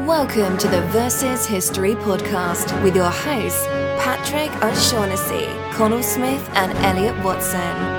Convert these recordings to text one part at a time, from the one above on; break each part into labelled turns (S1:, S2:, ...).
S1: Welcome to the Versus History Podcast with your hosts, Patrick O'Shaughnessy, Connell Smith and Elliot Watson.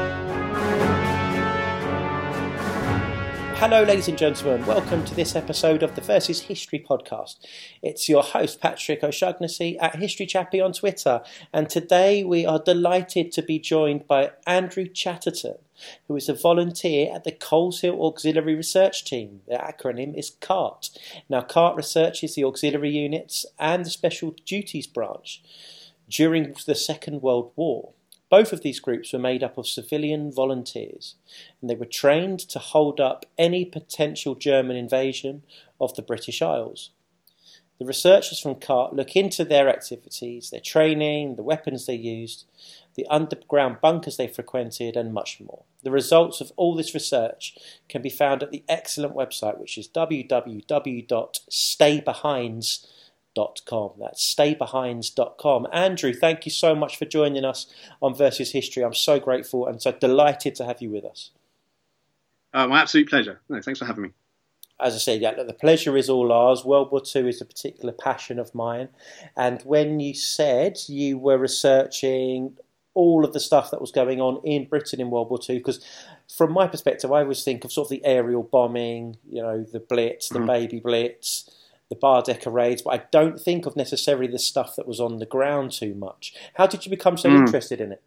S2: Hello ladies and gentlemen, welcome to this episode of the Versus History Podcast. It's your host Patrick O'Shaughnessy at History Chappie on Twitter, and today we are delighted to be joined by Andrew Chatterton, who is a volunteer at the Coleshill Auxiliary Research Team. The acronym is CART. Now CART researches the auxiliary units and the Special Duties Branch during the Second World War. Both of these groups were made up of civilian volunteers, and they were trained to hold up any potential German invasion of the British Isles. The researchers from CART look into their activities, their training, the weapons they used, the underground bunkers they frequented, and much more. The results of all this research can be found at the excellent website, which is www.staybehinds.com. That's staybehinds.com. Andrew, thank you so much for joining us on Versus History. I'm so grateful and so delighted to have you with us.
S3: My absolute pleasure. No, thanks for having me.
S2: As I said, the pleasure is all ours. World War II is a particular passion of mine. And when you said you were researching all of the stuff that was going on in Britain in World War II, because from my perspective, I always think of sort of the aerial bombing, the Blitz, the Baby Blitz, the Bar-Decker raids, but I don't think of necessarily the stuff that was on the ground too much. How did you become so interested in it?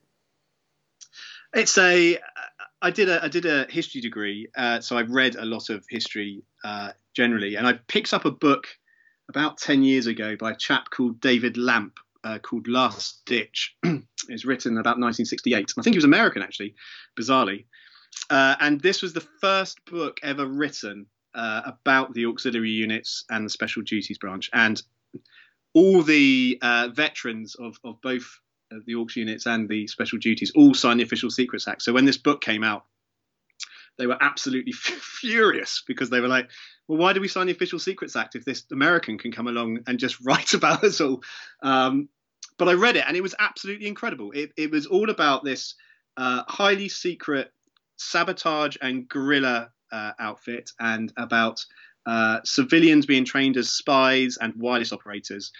S3: I did a history degree, so I've read a lot of history generally, and I picked up a book about 10 years ago by a chap called David Lamp called Last Ditch. It's written about 1968. I think he was American, actually, bizarrely. And this was the first book ever written about the auxiliary units and the Special Duties Branch, and all the veterans of both the aux units and the Special Duties all signed the Official Secrets Act. So when this book came out, they were absolutely furious, because they were like, well, why do we sign the Official Secrets Act if this American can come along and just write about us all? But I read it, and it was absolutely incredible. It was all about this highly secret sabotage and guerrilla outfit, and about civilians being trained as spies and wireless operators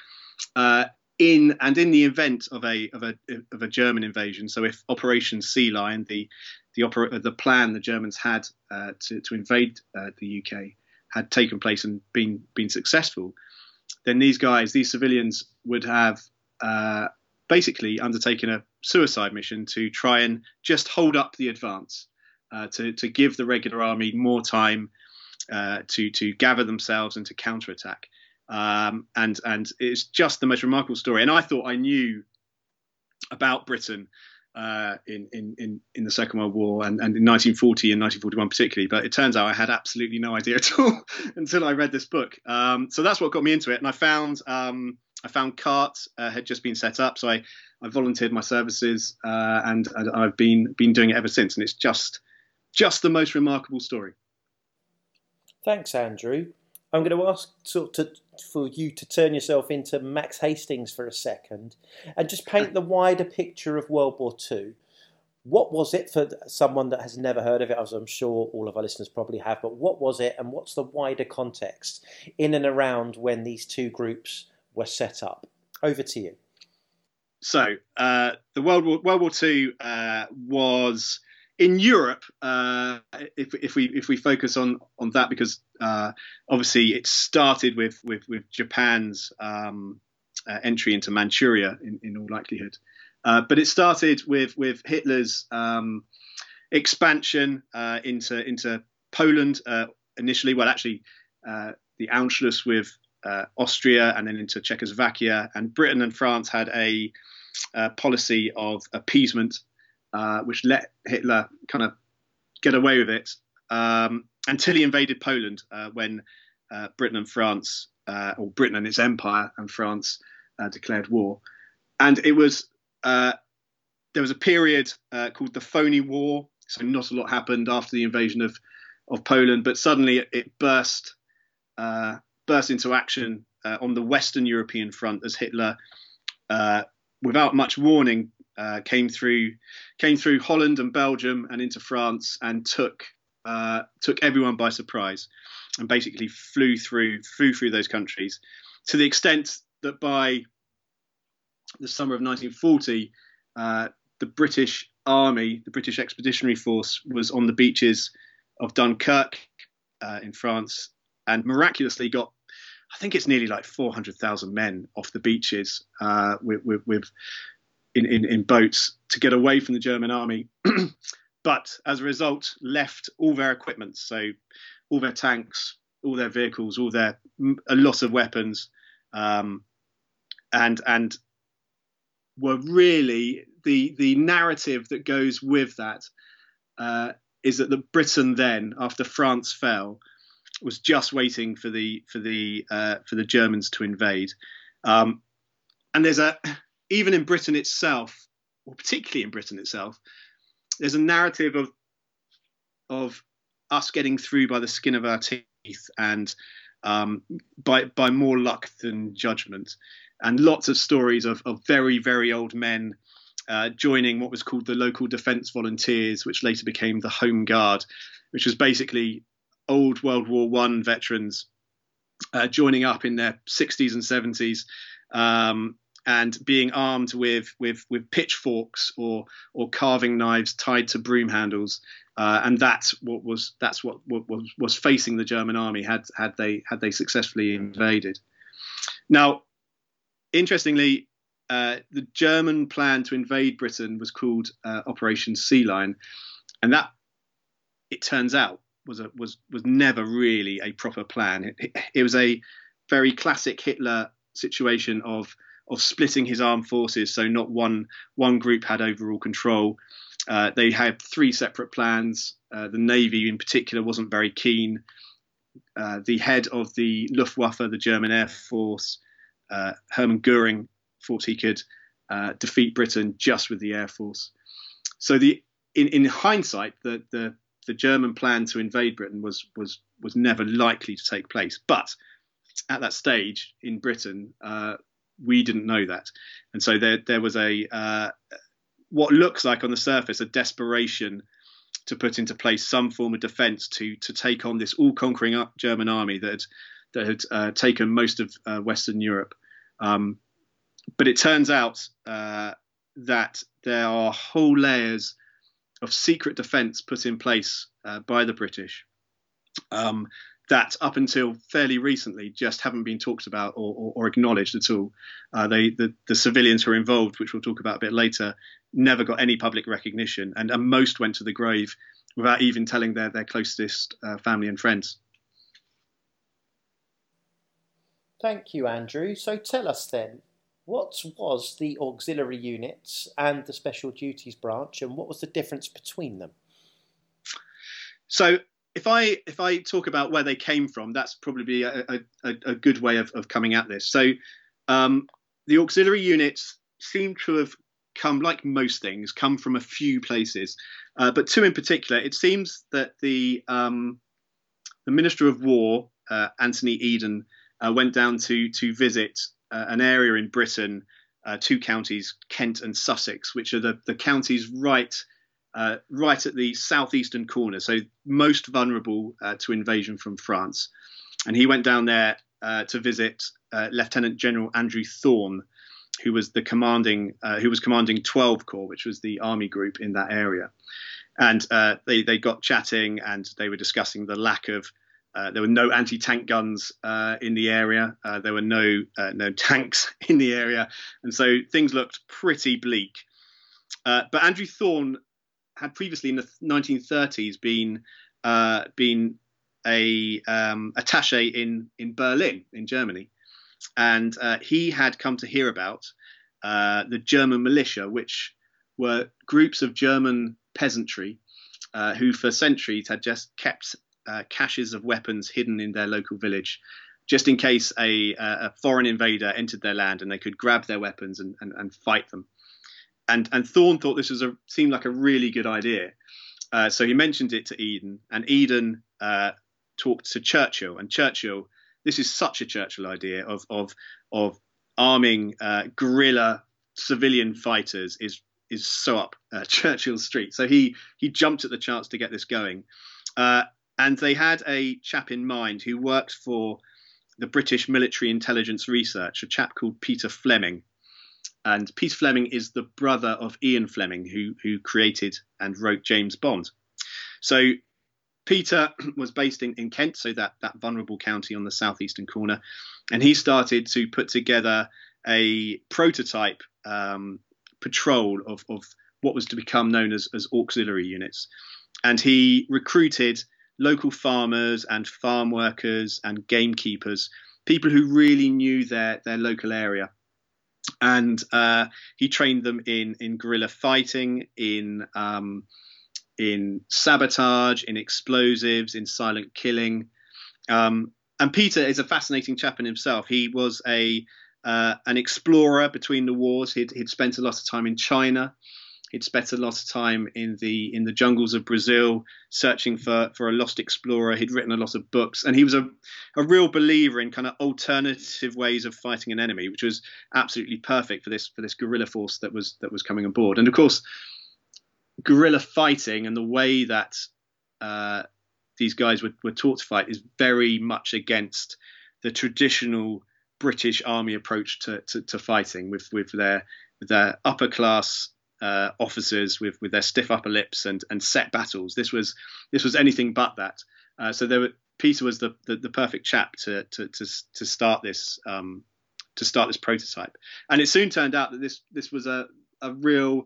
S3: in the event of a German invasion. So if Operation Sea Lion, the plan the Germans had to invade the UK, had taken place and been successful, then these civilians would have basically undertaken a suicide mission to try and just hold up the advance. To give the regular army more time to gather themselves and to counterattack. And it's just the most remarkable story. And I thought I knew about Britain in the Second World War and in 1940 and 1941 particularly, but it turns out I had absolutely no idea at all until I read this book. So that's what got me into it. And I found CART had just been set up, so I volunteered my services, and I've been doing it ever since. And it's just the most remarkable story.
S2: Thanks, Andrew. I'm going to ask for you to turn yourself into Max Hastings for a second and just paint the wider picture of World War II. What was it for someone that has never heard of it, as I'm sure all of our listeners probably have, but what was it, and what's the wider context in and around when these two groups were set up? Over to you. So,
S3: the World War II was... in Europe, if we focus on that, because obviously it started with Japan's entry into Manchuria in all likelihood, but it started with Hitler's expansion into Poland initially. Well, actually, the Anschluss with Austria, and then into Czechoslovakia, and Britain and France had a policy of appeasement, which let Hitler kind of get away with it until he invaded Poland, when Britain and France, or Britain and its empire and France, declared war. And it was there was a period called the Phony War. So not a lot happened after the invasion of Poland, but suddenly it burst into action on the Western European front as Hitler, without much warning, came through Holland and Belgium and into France, and took everyone by surprise. and basically flew through those countries, to the extent that by the summer of 1940, the British Army, the British Expeditionary Force, was on the beaches of Dunkirk in France, and miraculously got, I think it's nearly like 400,000 men off the beaches in boats to get away from the German army. But as a result, left all their equipment, so all their tanks, all their vehicles, a lot of weapons, and were really the narrative that goes with that is that the Britain then, after France fell, was just waiting for the Germans to invade. And there's even in Britain itself, or particularly in Britain itself, there's a narrative of us getting through by the skin of our teeth, and by more luck than judgment, and lots of stories of very, very old men joining what was called the local defence volunteers, which later became the Home Guard, which was basically old World War I veterans joining up in their 60s and 70s, and being armed with pitchforks or carving knives tied to broom handles, and that's what was facing the German army had they successfully invaded. Now, interestingly, the German plan to invade Britain was called Operation Sea Lion, and that, it turns out, was never really a proper plan. It was a very classic Hitler situation of splitting his armed forces, so not one group had overall control. They had three separate plans. The Navy in particular wasn't very keen. The head of the Luftwaffe, the German Air Force, Hermann Goering, thought he could defeat Britain just with the Air Force. So in hindsight, the German plan to invade Britain was never likely to take place. But at that stage in Britain, we didn't know that, and so there was what looks like on the surface a desperation to put into place some form of defence to take on this all-conquering German army that had taken most of Western Europe. But it turns out that there are whole layers of secret defence put in place by the British that up until fairly recently just haven't been talked about or acknowledged at all. The civilians who were involved, which we'll talk about a bit later, never got any public recognition, and most went to the grave without even telling their closest family and friends.
S2: Thank you, Andrew. So tell us then, what was the auxiliary units and the special duties branch, and what was the difference between them?
S3: So if I talk about where they came from, that's probably a good way of coming at this. So the auxiliary units seem to have come, like most things, come from a few places, but two in particular. It seems that the Minister of War, Anthony Eden, went down to visit an area in Britain, two counties, Kent and Sussex, which are the counties right at the southeastern corner, so most vulnerable to invasion from France. And he went down there to visit Lieutenant General Andrew Thorne, who was commanding 12 Corps, which was the army group in that area. And they got chatting, and they were discussing the lack of there were no anti-tank guns in the area. There were no tanks in the area, and so things looked pretty bleak. But Andrew Thorne had previously, in the 1930s, been a attaché in Berlin, in Germany, and he had come to hear about the German militia, which were groups of German peasantry who for centuries had just kept caches of weapons hidden in their local village, just in case a foreign invader entered their land, and they could grab their weapons and fight them. And Thorne thought this seemed like a really good idea. So he mentioned it to Eden, and Eden talked to Churchill. And Churchill, this is such a Churchill idea of arming guerrilla civilian fighters is so up Churchill's street. So he jumped at the chance to get this going. And they had a chap in mind who worked for the British Military Intelligence Research, a chap called Peter Fleming. And Peter Fleming is the brother of Ian Fleming, who created and wrote James Bond. So Peter was based in Kent, so that vulnerable county on the southeastern corner, and he started to put together a prototype patrol of what was to become known as auxiliary units. And he recruited local farmers and farm workers and gamekeepers, people who really knew their local area. And he trained them in guerrilla fighting, in sabotage, in explosives, in silent killing. And Peter is a fascinating chap in himself. He was an explorer between the wars. He'd spent a lot of time in China. He'd spent a lot of time in the jungles of Brazil searching for a lost explorer. He'd written a lot of books, and he was a real believer in kind of alternative ways of fighting an enemy, which was absolutely perfect for this guerrilla force that was coming on board. And of course, guerrilla fighting and the way that these guys were taught to fight is very much against the traditional British army approach to fighting, with their upper class officers with their stiff upper lips and set battles. This was anything but that. So Peter was the perfect chap to start this prototype. And it soon turned out that this was a real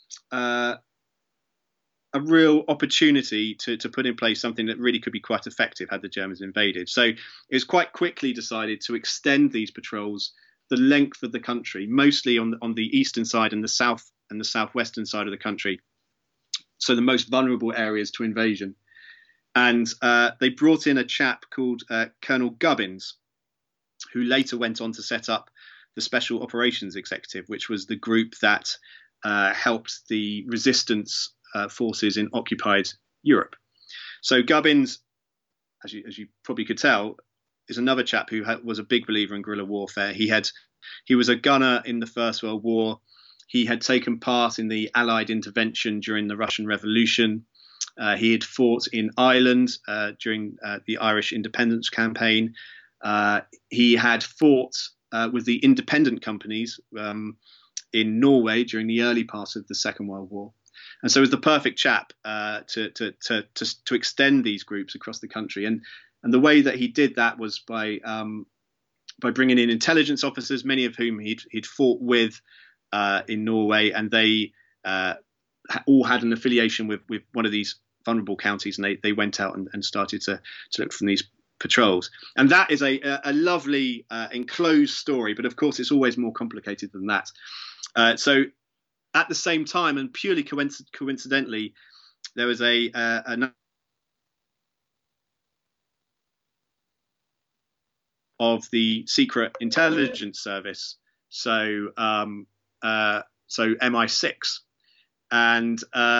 S3: opportunity to put in place something that really could be quite effective had the Germans invaded. So it was quite quickly decided to extend these patrols the length of the country, mostly on the eastern side and the south and the southwestern side of the country, so the most vulnerable areas to invasion. And they brought in a chap called Colonel Gubbins, who later went on to set up the Special Operations Executive, which was the group that helped the resistance forces in occupied Europe. So Gubbins, as you probably could tell, is another chap who was a big believer in guerrilla warfare. He was a gunner in the First World War. He had taken part in the Allied intervention during the Russian Revolution. He had fought in Ireland during the Irish independence campaign. He had fought with the independent companies in Norway during the early part of the Second World War. And so it was the perfect chap to extend these groups across the country. And the way that he did that was by bringing in intelligence officers, many of whom he'd fought with in Norway, and they all had an affiliation with one of these vulnerable counties, and they went out and started to look for these patrols. And that is a lovely enclosed story, but of course it's always more complicated than that. So at the same time, and purely coincidentally, there was a of the Secret Intelligence Service, so MI6, and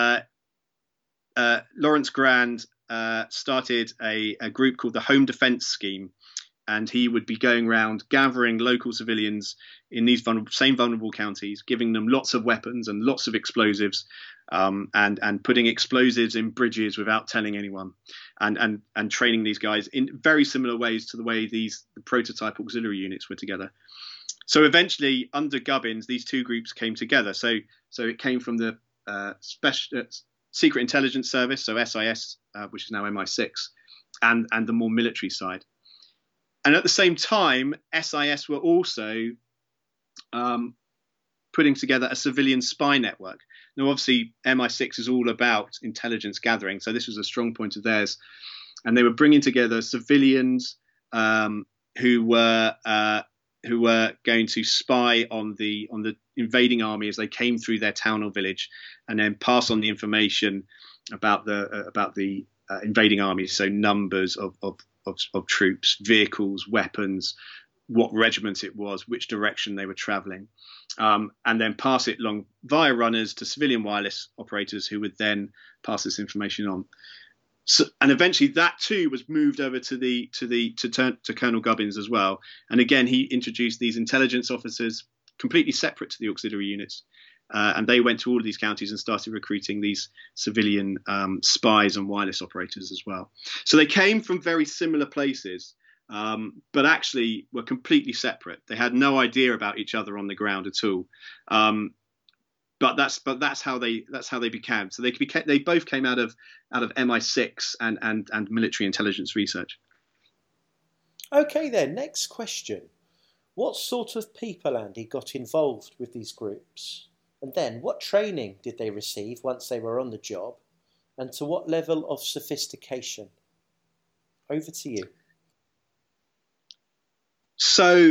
S3: Lawrence Grand started a group called the Home Defence Scheme, and he would be going around gathering local civilians in these same vulnerable counties, giving them lots of weapons and lots of explosives, and putting explosives in bridges without telling anyone, and training these guys in very similar ways to the way the prototype auxiliary units were together. So eventually, under Gubbins, these two groups came together. So it came from the Secret Intelligence Service, so SIS, which is now MI6, and the more military side. And at the same time, SIS were also putting together a civilian spy network. Now, obviously, MI6 is all about intelligence gathering, so this was a strong point of theirs. And they were bringing together civilians who were going to spy on the invading army as they came through their town or village, and then pass on the information about the invading army, so numbers of troops, vehicles, weapons, what regiment it was, which direction they were traveling, and then pass it along via runners to civilian wireless operators, who would then pass this information on. So, and eventually that too was moved over to Colonel Gubbins as well. And again, he introduced these intelligence officers completely separate to the auxiliary units, And they went to all of these counties and started recruiting these civilian spies and wireless operators as well. So they came from very similar places, but actually were completely separate. They had no idea about each other on the ground at all. But that's how they became. So they both came out of MI6 and military intelligence research.
S2: Okay, then next question: what sort of people, Andy, got involved with these groups? And then, what training did they receive once they were on the job? And to what level of sophistication? Over to you.
S3: So,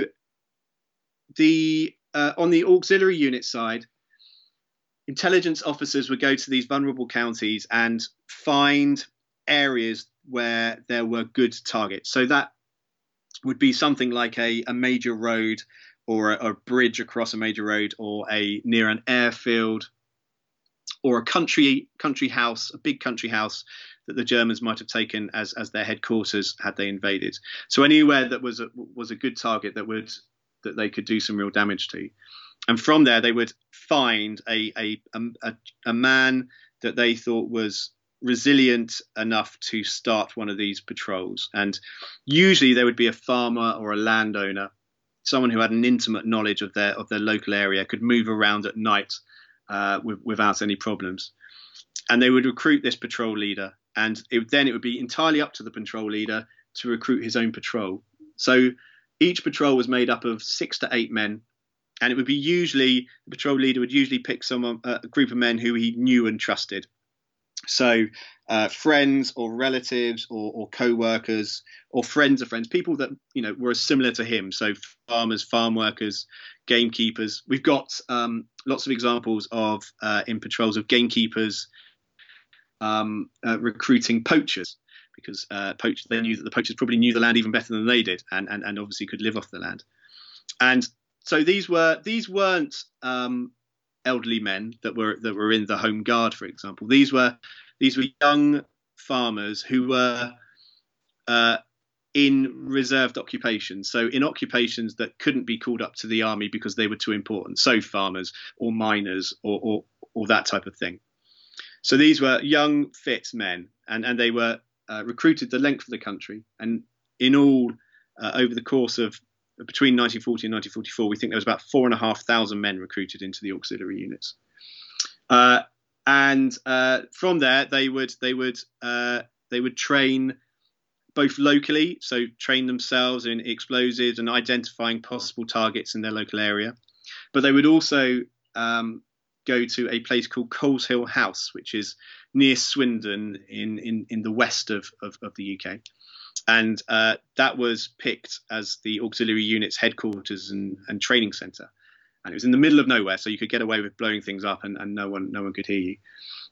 S3: on the auxiliary unit side, intelligence officers would go to these vulnerable counties and find areas where there were good targets. So that would be something like a major road, or a bridge across a major road, or near an airfield, or a country house, a big country house that the Germans might have taken as their headquarters had they invaded. So anywhere that was a good target that they could do some real damage to. And from there, they would find a man that they thought was resilient enough to start one of these patrols. And usually there would be a farmer or a landowner, someone who had an intimate knowledge of their local area, could move around at night without any problems. And they would recruit this patrol leader, and then it would be entirely up to the patrol leader to recruit his own patrol. So each patrol was made up of 6 to 8 men, and it would be the patrol leader would usually pick a group of men who he knew and trusted. So friends or relatives or co-workers or friends of friends, people that were similar to him. So farmers, farm workers, gamekeepers. We've got lots of examples of in patrols of gamekeepers recruiting poachers, because they knew that the poachers probably knew the land even better than they did, and obviously could live off the land. And so these weren't elderly men that were in the Home Guard, for example. These were young farmers who were in reserved occupations, so in occupations that couldn't be called up to the army because they were too important. So farmers or miners or that type of thing. So these were young, fit men, and they were recruited the length of the country. And in all, over the course of between 1940 and 1944, we think there was about 4,500 men recruited into the auxiliary units. And from there, they would train both locally, so train themselves in explosives and identifying possible targets in their local area. But they would also go to a place called Coleshill House, which is near Swindon in the west of the UK. And that was picked as the auxiliary unit's headquarters and training centre. And it was in the middle of nowhere, so you could get away with blowing things up and no one could hear you.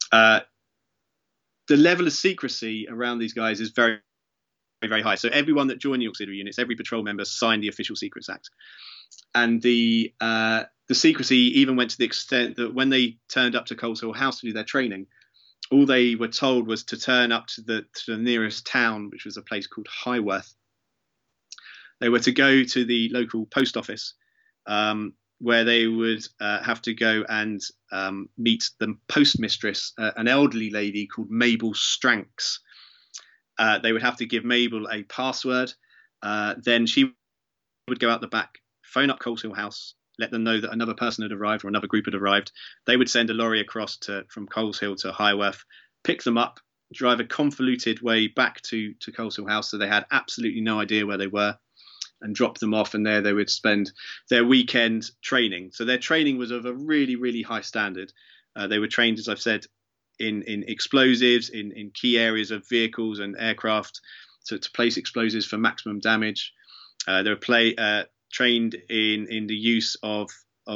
S3: The level of secrecy around these guys is very, very, very high. So everyone that joined the auxiliary units, every patrol member signed the Official Secrets Act. And the secrecy even went to the extent that when they turned up to Coleshill House to do their training, all they were told was to turn up to the nearest town, which was a place called Highworth. They were to go to the local post office, where they would have to go and meet the postmistress, an elderly lady called Mabel Stranks. They would have to give Mabel a password. Then she would go out the back, phone up Coleshill House, let them know that another person had arrived or another group had arrived. They would send a lorry across from Coleshill to Highworth, pick them up, drive a convoluted way back to Coleshill House, so they had absolutely no idea where they were, and drop them off. And there they would spend their weekend training. So their training was of a really, really high standard. They were trained, as I've said, in explosives, in key areas of vehicles and aircraft, to place explosives for maximum damage. They were trained in the use of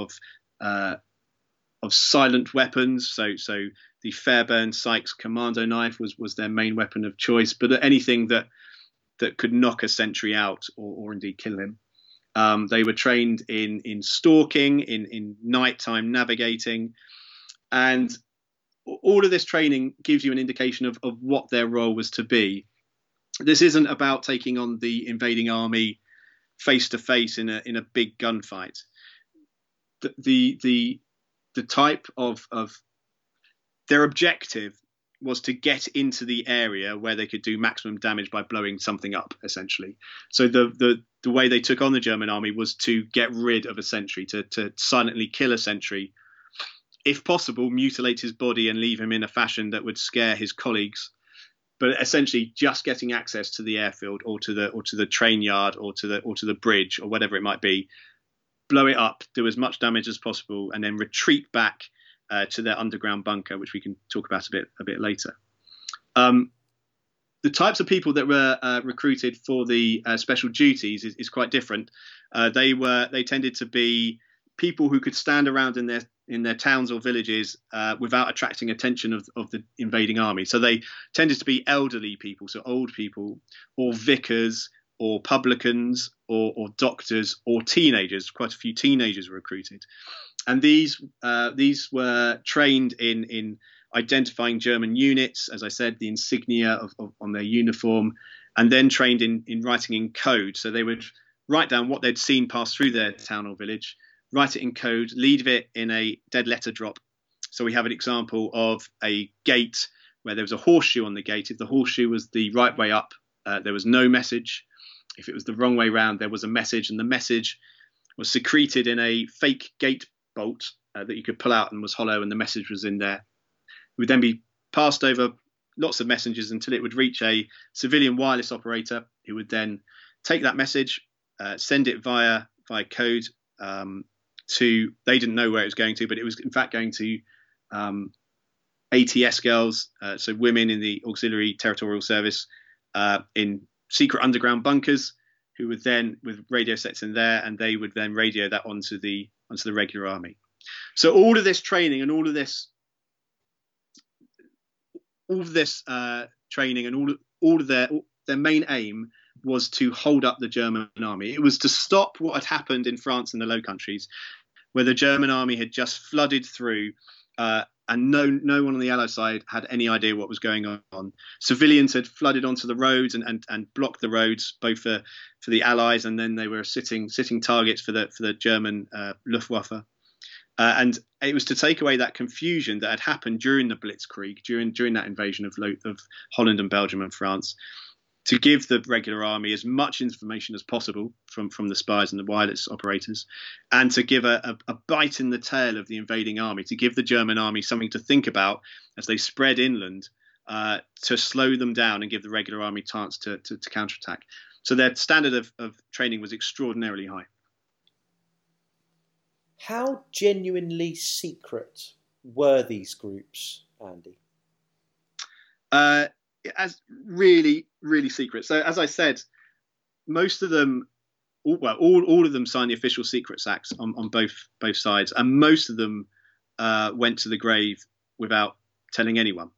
S3: silent weapons. So the Fairbairn Sykes commando knife was their main weapon of choice, but anything that could knock a sentry out or indeed kill him. They were trained in stalking, in nighttime navigating, and all of this training gives you an indication of what their role was to be. This isn't about taking on the invading army face to face in a big gunfight. The the type of their objective was to get into the area where they could do maximum damage by blowing something up, essentially. So the way they took on the German army was to get rid of a sentry, to silently kill a sentry, if possible, mutilate his body and leave him in a fashion that would scare his colleagues. But essentially, just getting access to the airfield or to the train yard or to the bridge or whatever it might be, blow it up, do as much damage as possible, and then retreat back to their underground bunker, which we can talk about a bit later. The types of people that were recruited for the special duties is quite different. They tended to be people who could stand around in their towns or villages without attracting attention of the invading army. So they tended to be elderly people, so old people, or vicars, or publicans, or doctors, or teenagers. Quite a few teenagers were recruited. And these were trained in identifying German units, as I said, the insignia on their uniform, and then trained in writing in code. So they would write down what they'd seen pass through their town or village, write it in code, leave it in a dead letter drop. So we have an example of a gate where there was a horseshoe on the gate. If the horseshoe was the right way up, there was no message. If it was the wrong way round, there was a message, and the message was secreted in a fake gate bolt that you could pull out and was hollow, and the message was in there. It would then be passed over lots of messengers until it would reach a civilian wireless operator, who would then take that message, send it via code to, they didn't know where it was going to, but it was in fact going to ATS girls, so women in the Auxiliary Territorial Service, in secret underground bunkers, who would then, with radio sets in there, and they would then radio that onto the regular army. So all of this training and all of this training and all of their main aim was to hold up the German army. It was to stop what had happened in France and the Low Countries, where the German army had just flooded through, and no one on the Allied side had any idea what was going on. Civilians had flooded onto the roads and blocked the roads, both for the Allies, and then they were sitting targets for the German Luftwaffe. And it was to take away that confusion that had happened during the Blitzkrieg, during that invasion of Holland and Belgium and France, to give the regular army as much information as possible from the spies and the wireless operators, and to give a bite in the tail of the invading army, to give the German army something to think about as they spread inland, to slow them down and give the regular army chance to counterattack. So their standard of training was extraordinarily high.
S2: How genuinely secret were these groups, Andy?
S3: As really, really secret. So as I said, most of them, all of them signed the official secrets acts on both sides, and most of them went to the grave without telling anyone.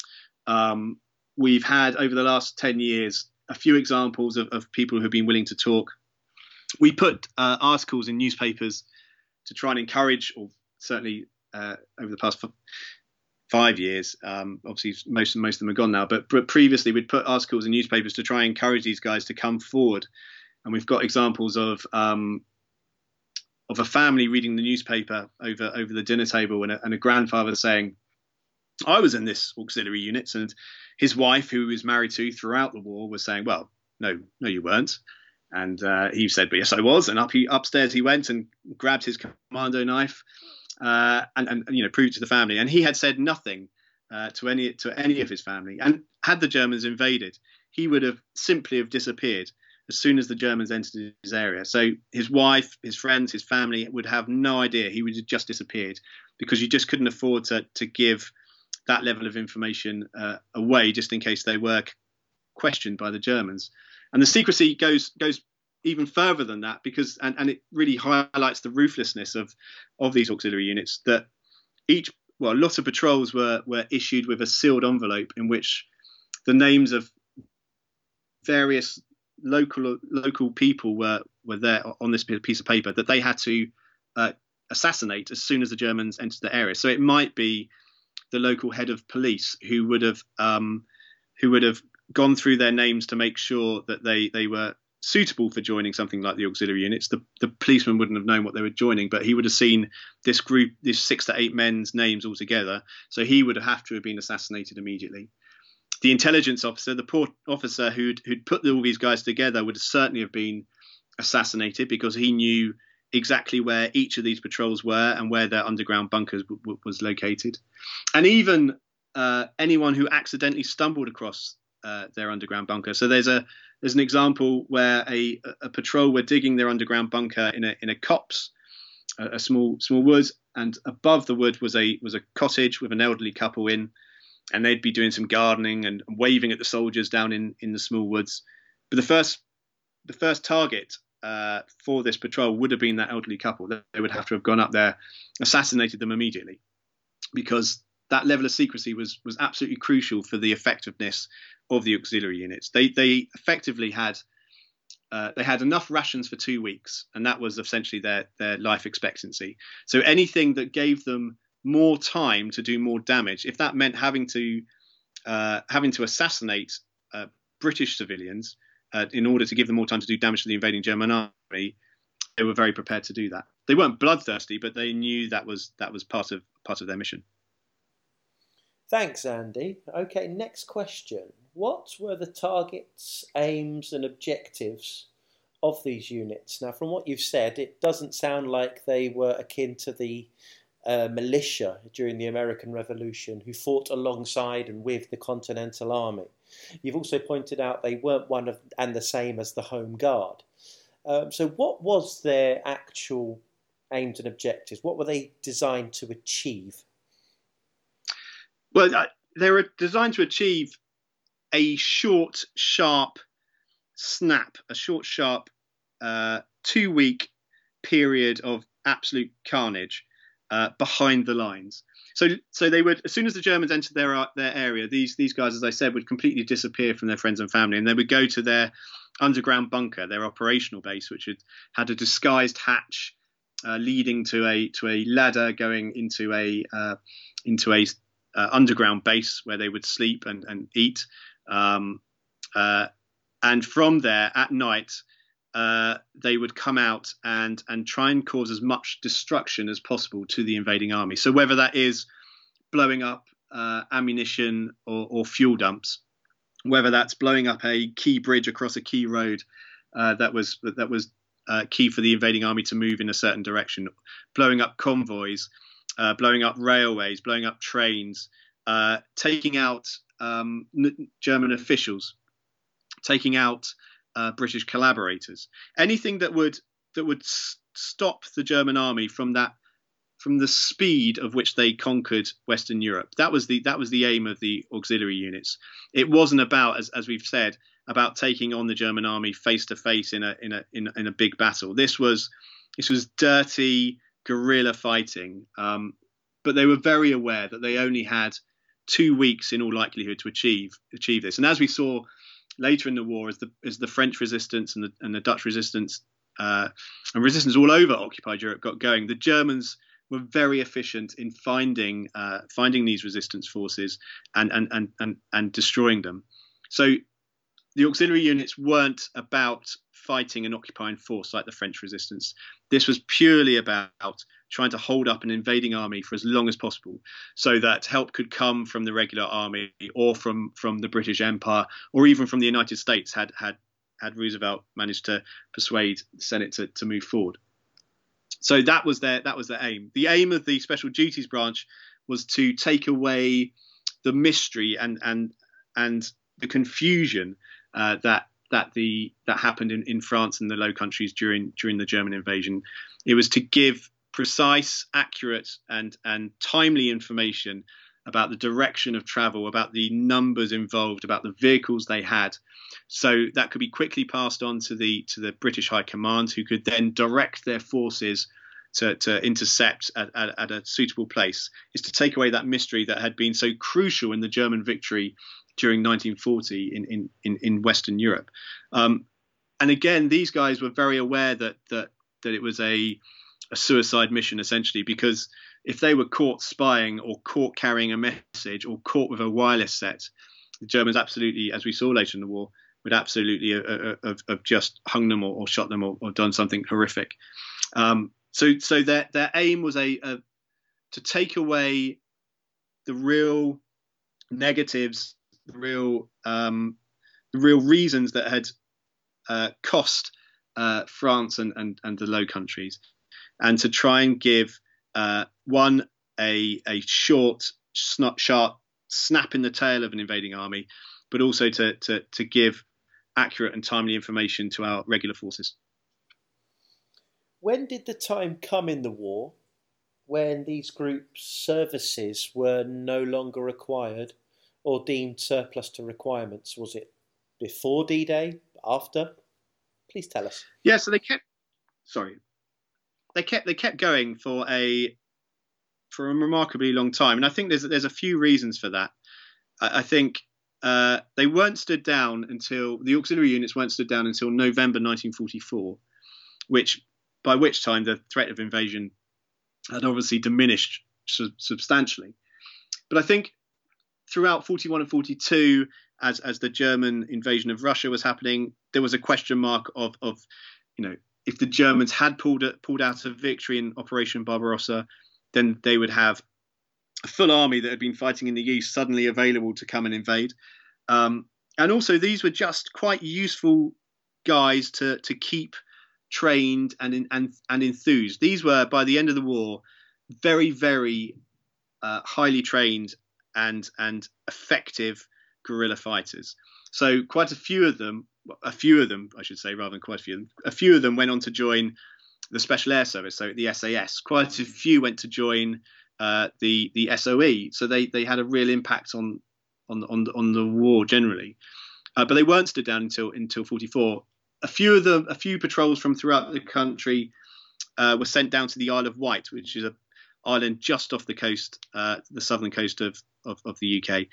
S3: We've had, over the last 10 years, a few examples of people who have been willing to talk. We put articles in newspapers to try and encourage, or certainly over the past 5 years, obviously most of them are gone now, but previously we'd put articles in newspapers to try and encourage these guys to come forward. And we've got examples of a family reading the newspaper over the dinner table, and a grandfather saying, I was in this auxiliary unit, and his wife, who he was married to throughout the war, was saying, well, no, you weren't. And he said, but yes, I was. And upstairs he went and grabbed his commando knife, and proved to the family. And he had said nothing to any of his family. And had the Germans invaded, he would have simply disappeared as soon as the Germans entered his area. So his wife, his friends, his family would have no idea. He would have just disappeared, because you just couldn't afford to give that level of information away, just in case they were questioned by the Germans. And the secrecy goes even further than that, because and it really highlights the ruthlessness of these auxiliary units, that lots of patrols were issued with a sealed envelope in which the names of various local people were there on this piece of paper that they had to assassinate as soon as the Germans entered the area. So it might be the local head of police who would have gone through their names to make sure that they were suitable for joining something like the auxiliary units. The policeman wouldn't have known what they were joining, but he would have seen this group, this 6 to 8 men's names all together. So he would have to have been assassinated immediately. The intelligence officer, the poor officer who'd put all these guys together, would certainly have been assassinated, because he knew exactly where each of these patrols were and where their underground bunkers was located. And even anyone who accidentally stumbled across their underground bunker. So there's an example where a patrol were digging their underground bunker in a copse, a small woods, and above the wood was a cottage with an elderly couple in, and they'd be doing some gardening and waving at the soldiers down in the small woods. But the first target for this patrol would have been that elderly couple. They would have to have gone up there, assassinated them immediately, because that level of secrecy was absolutely crucial for the effectiveness of the auxiliary units. They effectively had enough rations for 2 weeks, and that was essentially their life expectancy. So anything that gave them more time to do more damage, if that meant having to assassinate British civilians in order to give them more time to do damage to the invading German army, they were very prepared to do that. They weren't bloodthirsty, but they knew that was part of their mission.
S2: Thanks, Andy. Okay, next question. What were the targets, aims and objectives of these units? Now, from what you've said, it doesn't sound like they were akin to the militia during the American Revolution, who fought alongside and with the Continental Army. You've also pointed out they weren't one of and the same as the Home Guard. So what was their actual aims and objectives? What were they designed to achieve?
S3: Well, they were designed to achieve a short, sharp snap, a short, sharp 2-week period of absolute carnage behind the lines. So they would, as soon as the Germans entered their area, these guys, as I said, would completely disappear from their friends and family, and they would go to their underground bunker, their operational base, which had a disguised hatch leading to a ladder going into a underground base where they would sleep and eat. And from there at night, they would come out and try and cause as much destruction as possible to the invading army. So whether that is blowing up ammunition or fuel dumps, whether that's blowing up a key bridge across a key road that was key for the invading army to move in a certain direction, blowing up convoys, blowing up railways, blowing up trains, taking out German officials, taking out British collaborators, anything that would stop the German army from the speed of which they conquered Western Europe. That was the aim of the auxiliary units. It wasn't about, as we've said, about taking on the German army face to face in a big battle. This was dirty guerrilla fighting. But they were very aware that they only had 2 weeks in all likelihood to achieve this. And as we saw later in the war, as the French resistance and the Dutch resistance and resistance all over occupied Europe got going, the Germans were very efficient in finding these resistance forces and destroying them. So the auxiliary units weren't about fighting an occupying force like the French resistance. This was purely about trying to hold up an invading army for as long as possible, so that help could come from the regular army or from the British Empire or even from the United States had Roosevelt managed to persuade the Senate to move forward. So that was their aim. The aim of the Special Duties Branch was to take away the mystery and the confusion that happened in France and the Low Countries during the German invasion. It was to give precise, accurate, and timely information about the direction of travel, about the numbers involved, about the vehicles they had, so that could be quickly passed on to the British High Command, who could then direct their forces to intercept at a suitable place. Is to take away that mystery that had been so crucial in the German victory during 1940 in Western Europe. And again, these guys were very aware that it was a suicide mission, essentially, because if they were caught spying or caught carrying a message or caught with a wireless set, the Germans absolutely, as we saw later in the war, absolutely have just hung them or shot them or done something horrific. So their aim was to take away the real negatives, the real reasons that had cost France and the Low Countries, and to try and give one a short, sharp snap in the tail of an invading army, but also to give accurate and timely information to our regular forces.
S2: When did the time come in the war when these groups' services were no longer required or deemed surplus to requirements? Was it before D-Day? After? Please tell us.
S3: Yeah, so they kept going for a remarkably long time, and I think there's a few reasons for that. I think they weren't stood down until the auxiliary units weren't stood down until November 1944, by which time the threat of invasion had obviously diminished substantially. But I think throughout 41 and 42, as the German invasion of Russia was happening, there was a question mark of if the Germans had pulled out a victory in Operation Barbarossa, then they would have a full army that had been fighting in the east suddenly available to come and invade. And also, these were just quite useful guys to keep trained and enthused. These were, by the end of the war, very, very highly trained and effective guerrilla fighters. So quite a few of them, I should say, rather than quite a few of them went on to join the Special Air Service, so the SAS. Quite a few went to join the SOE. So they had a real impact on the war generally. But they weren't stood down until 44. A few patrols from throughout the country were sent down to the Isle of Wight, which is an island just off the coast, the southern coast of the UK,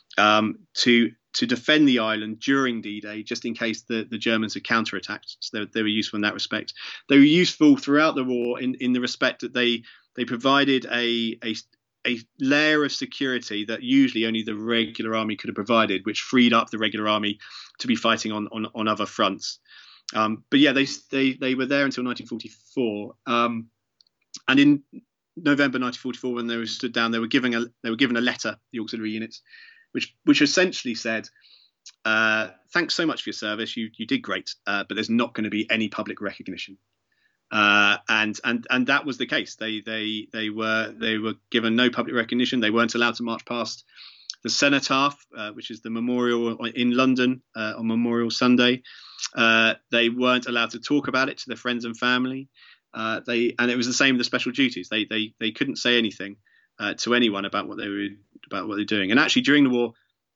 S3: to defend the island during D-Day, just in case the Germans had counterattacked. So they were useful in that respect. They were useful throughout the war in the respect that they provided a layer of security that usually only the regular army could have provided, which freed up the regular army to be fighting on other fronts. But yeah, they were there until 1944, and in November 1944, when they were stood down, they were given a letter, the auxiliary units, which essentially said, "Thanks so much for your service. You did great, but there's not going to be any public recognition." And that was the case. They were given no public recognition. They weren't allowed to march past the Cenotaph, which is the memorial in London on Memorial Sunday. They weren't allowed to talk about it to their friends and family. And it was the same with the special duties. They couldn't say anything to anyone about what they were doing. And actually, during the war,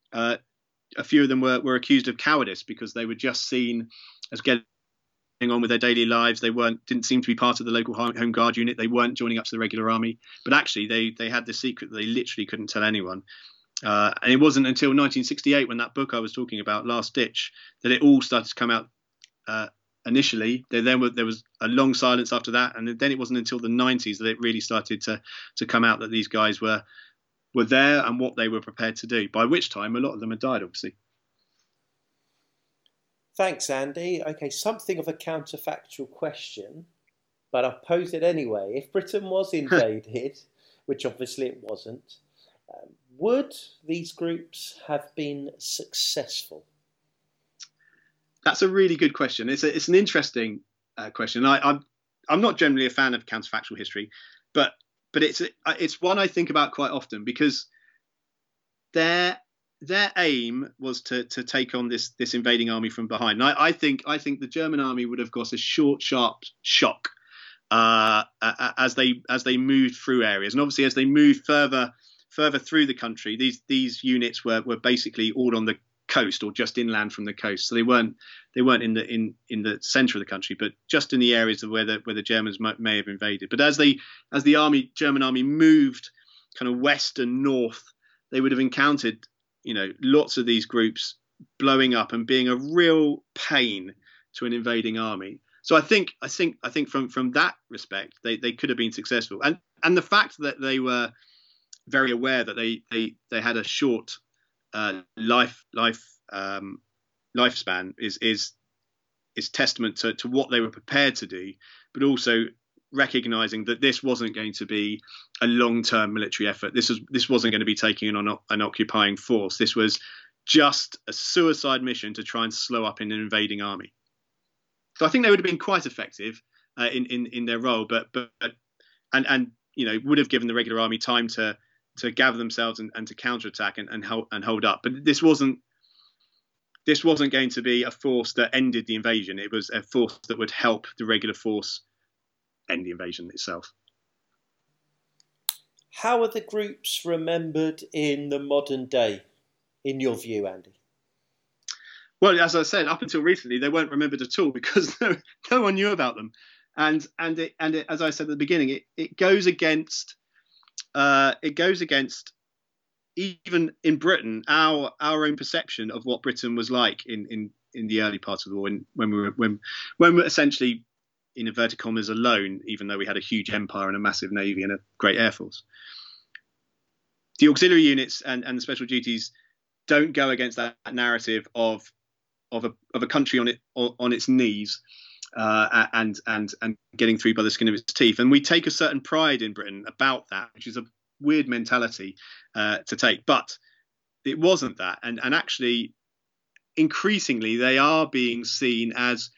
S3: a few of them were accused of cowardice because they were just seen as getting on with their daily lives. They didn't seem to be part of the local home guard unit. They weren't joining up to the regular army. But actually, they had this secret that they literally couldn't tell anyone. And it wasn't until 1968, when that book I was talking about, Last Ditch, that it all started to come out. Initially, there was a long silence after that, and then it wasn't until the 90s that it really started to come out that these guys were there and what they were prepared to do. By which time, a lot of them had died, obviously.
S2: Thanks, Andy. Okay, something of a counterfactual question, but I'll pose it anyway. If Britain was invaded, which obviously it wasn't, would these groups have been successful?
S3: That's a really good question. It's an interesting question. I'm not generally a fan of counterfactual history, but it's one I think about quite often, because their aim was to take on this invading army from behind. And I think the German army would have got a short, sharp shock as they moved through areas, and obviously as they moved further through the country, these units were basically all on the coast or just inland from the coast, so they weren't in the centre of the country, but just in the areas where the Germans may have invaded. But as the German army moved kind of west and north, they would have encountered lots of these groups blowing up and being a real pain to an invading army. So I think from that respect they could have been successful, and the fact that they were very aware that they had a short life lifespan is testament to what they were prepared to do, but also recognizing that this wasn't going to be a long-term military effort. This wasn't going to be taking on an occupying force. This was just a suicide mission to try and slow up an invading army. So I think they would have been quite effective in their role, but would have given the regular army time to gather themselves and to counterattack and hold up. But this wasn't going to be a force that ended the invasion. It was a force that would help the regular force end the invasion itself.
S2: How are the groups remembered in the modern day, in your view, Andy?
S3: Well, as I said, up until recently, they weren't remembered at all because no one knew about them. And as I said at the beginning, it goes against even in Britain our own perception of what Britain was like in the early part of the war, when we were essentially, in inverted commas, alone, even though we had a huge empire and a massive navy and a great air force. The auxiliary units and the special duties don't go against that narrative of a country on its knees and getting through by the skin of its teeth. And we take a certain pride in Britain about that, which is a weird mentality to take. But it wasn't that, and actually, increasingly, they are being seen as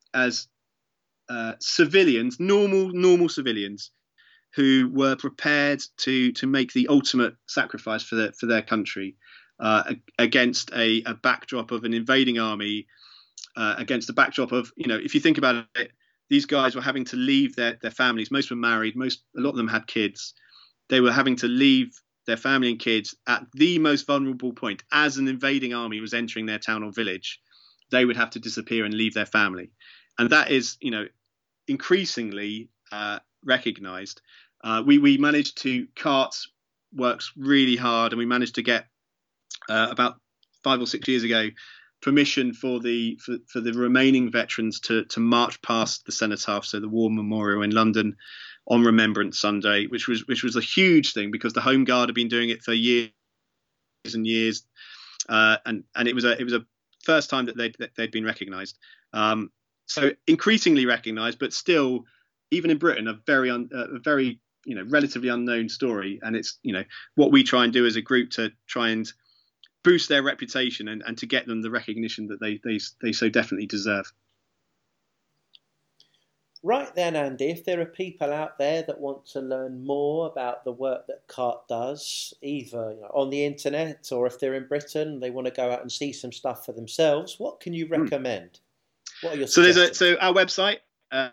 S3: civilians, normal civilians, who were prepared to make the ultimate sacrifice for their country against a backdrop of an invading army, against the backdrop of, if you think about it, these guys were having to leave their families. Most were married. A lot of them had kids. They were having to leave their family and kids at the most vulnerable point. As an invading army was entering their town or village, they would have to disappear and leave their family. And that is, increasingly recognised. We managed to, CARTS works really hard, and we managed to get about 5 or 6 years ago permission for the remaining veterans to march past the cenotaph, so the War Memorial in London, on Remembrance Sunday, which was a huge thing because the Home Guard had been doing it for years and years, and it was a first time that they'd been recognised. So increasingly recognised, but still, even in Britain, a very relatively unknown story. And it's what we try and do as a group to try and boost their reputation and to get them the recognition that they so definitely deserve.
S2: Right then, Andy, if there are people out there that want to learn more about the work that CART does, either on the internet or if they're in Britain, they want to go out and see some stuff for themselves, what can you recommend? What are your suggestions?
S3: So our website,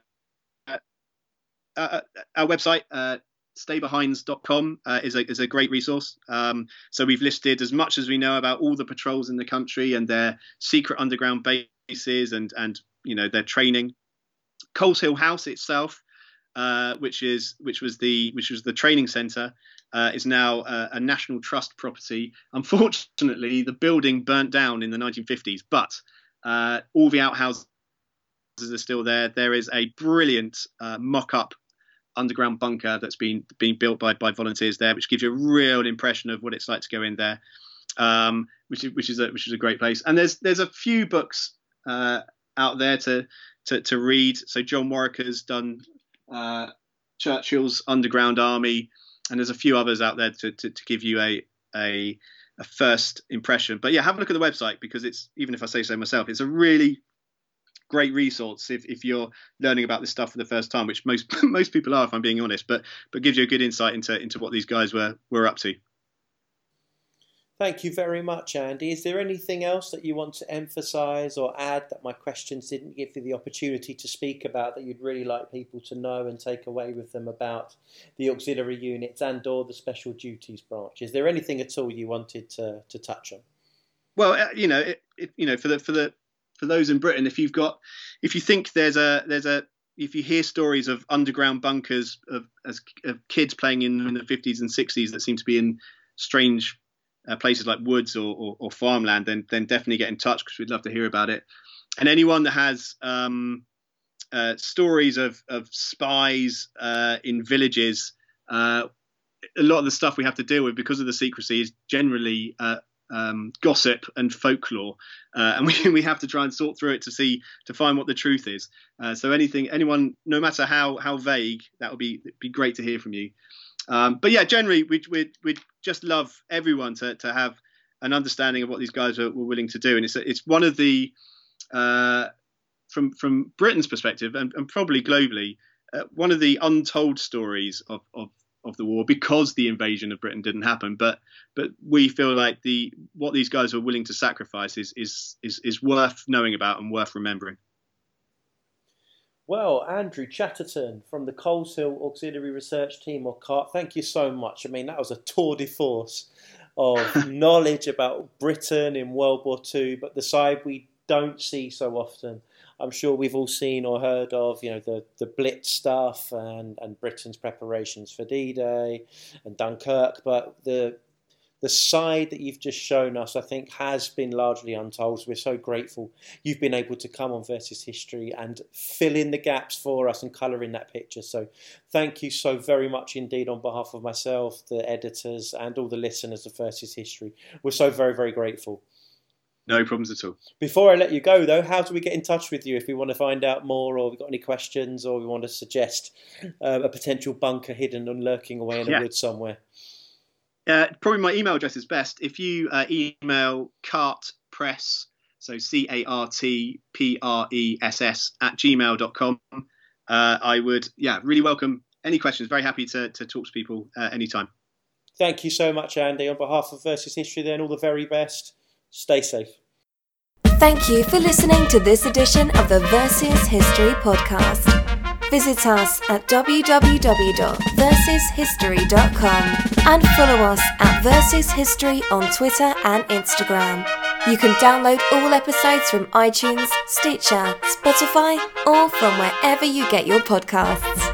S3: staybehinds.com is a great resource. So we've listed as much as we know about all the patrols in the country and their secret underground bases and their training. Coleshill House itself, which was the training centre, is now a National Trust property. Unfortunately, the building burnt down in the 1950s, but all the outhouses are still there. There is a brilliant mock-up underground bunker that's been built by volunteers there, which gives you a real impression of what it's like to go in there, which is a great place. And there's a few books out there to read. So John Warwick done Churchill's Underground Army, and there's a few others out there to give you a first impression. But yeah, have a look at the website, because it's, even if I say so myself, it's a really great resource if you're learning about this stuff for the first time, which most people are, if I'm being honest, but gives you a good insight into what these guys were up to.
S2: Thank you very much, Andy. Is there anything else that you want to emphasise or add that my questions didn't give you the opportunity to speak about, that you'd really like people to know and take away with them about the auxiliary units and or the special duties branch? Is there anything at all you wanted to touch on?
S3: Well, for those in Britain, if you think if you hear stories of underground bunkers of kids playing in the 50s and 60s that seem to be in strange places like woods or farmland, then definitely get in touch, because we'd love to hear about it. And anyone that has stories of spies in villages, a lot of the stuff we have to deal with because of the secrecy is generally gossip and folklore, and we have to try and sort through it to find what the truth is. So anyone, no matter how vague, that would be great to hear from you. But yeah, generally we just love everyone to have an understanding of what these guys were willing to do, and it's one of the from Britain's perspective and probably globally, one of the untold stories of the war, because the invasion of Britain didn't happen. But we feel like what these guys were willing to sacrifice is worth knowing about and worth remembering.
S2: Well, Andrew Chatterton from the Coleshill Auxiliary Research Team, or CART, thank you so much. I mean, that was a tour de force of knowledge about Britain in World War II, but the side we don't see so often. I'm sure we've all seen or heard of, the Blitz stuff and Britain's preparations for D-Day and Dunkirk, but the side that you've just shown us, I think, has been largely untold. So we're so grateful you've been able to come on Versus History and fill in the gaps for us and colour in that picture. So thank you so very much indeed on behalf of myself, the editors, and all the listeners of Versus History. We're so very, very grateful.
S3: No problems at all.
S2: Before I let you go, though, how do we get in touch with you if we want to find out more, or we've got any questions, or we want to suggest a potential bunker hidden and lurking away in a wood somewhere?
S3: Probably my email address is best. If you email cartpress, so CARTPRESS @gmail.com, I would really welcome any questions. Very happy to talk to people anytime.
S2: Thank you so much, Andy. On behalf of Versus History, then, all the very best. Stay safe.
S1: Thank you for listening to this edition of the Versus History podcast. Visit us at www.versushistory.com and follow us at Versus History on Twitter and Instagram. You can download all episodes from iTunes, Stitcher, Spotify, or from wherever you get your podcasts.